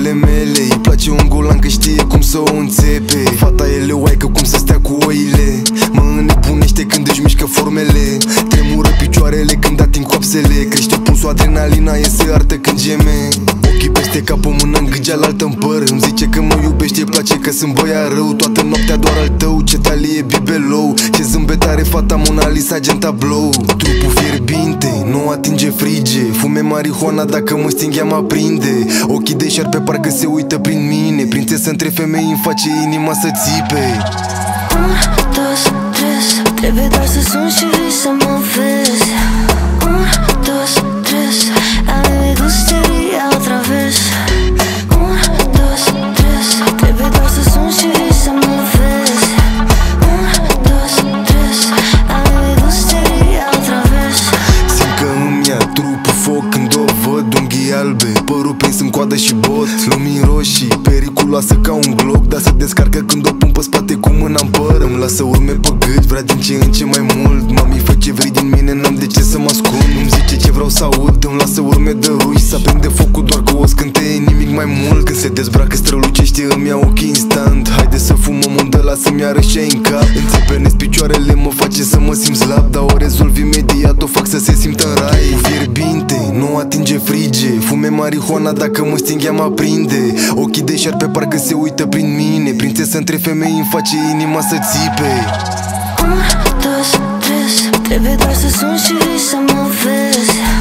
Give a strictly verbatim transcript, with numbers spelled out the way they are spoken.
visele mele. Îi place un golan că știe cum să o înțepe. Fata e leoaică cum să stea cu oile. Mă înnebunește când își mișcă formele. Tremură picioarele când ating coapsele. Crește pulsul, adrenalina iese artă când geme. Ochii peste cap, o mână în gât, cealaltă în păr. Îmi zice că mă iubește, îi place că sunt băiat rău. Toată noaptea doar al tău, ce talie bibelou. Ce zâmbet are fata Mona Lisa, gen tablou. Trupul fierbinte, nu atinge frige. Fume marihuana, dacă mă sting ea mă aprinde. Ochii de șarpe parcă se uită prin mine. Prințesă între femei îmi face inima să țipe. Un, dos, tres, trebuie doar să sun și vii să mă vezi. Un, dos, tres, a mí me gustaría otra vez. Un, dos, tres, trebuie doar să sun și vii să mă vezi. Un, dos, tres, a mí me gustaría otra vez. Simt că îmi ia trupul foc când o văd. Unghii albe, părul prins în coadă și bot. Lumini roșii, periculoasă ca un glob. Dar se descarcă când o pun pe spate cu mâna în păr. Îmi lasă urme pe gât, vrea din ce în ce mai mult. Mami, fă ce vrei din mine, n-am de ce să mă ascund. Îmi zice ce vreau să aud, îmi lasă urme de rui. S-a prinde focul doar cu o scânteie, nimic mai mult. Când se dezbracă strălucește, îmi ia ochii instant. Haide să fumăm un de la să-mi arășe în cap. Înțepenesc picioarele, mă face să mă simt slab. Dar o rezolv imediat, o fac să se simtă în rai. Cu fierbinte, nu atinge frige. Fume marihuana, dacă mă sting ea mă aprinde. Ochii de șarpe parcă se uită prin mine. Prințesă între femei îmi face inima să țipe. Un, dos, tres, trebuie doar să sun și vii să mă vezi.